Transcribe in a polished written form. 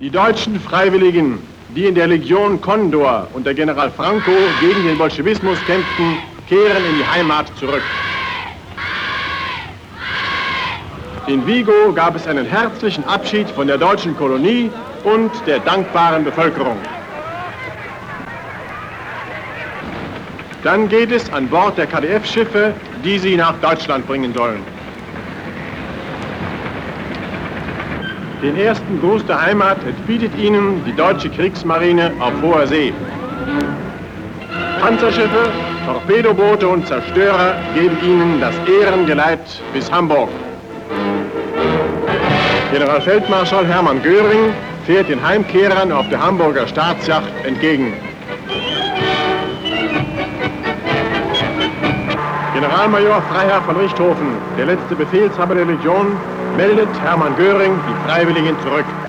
Die deutschen Freiwilligen, die in der Legion Condor unter General Franco gegen den Bolschewismus kämpften, kehren in die Heimat zurück. In Vigo gab es einen herzlichen Abschied von der deutschen Kolonie und der dankbaren Bevölkerung. Dann geht es an Bord der KdF-Schiffe, die sie nach Deutschland bringen sollen. Den ersten Gruß der Heimat entbietet ihnen die deutsche Kriegsmarine auf hoher See. Panzerschiffe, Torpedoboote und Zerstörer geben ihnen das Ehrengeleit bis Hamburg. Generalfeldmarschall Hermann Göring fährt den Heimkehrern auf der Hamburger Staatsjacht entgegen. Generalmajor Freiherr von Richthofen, der letzte Befehlshaber der Legion, meldet Hermann Göring die Freiwilligen zurück.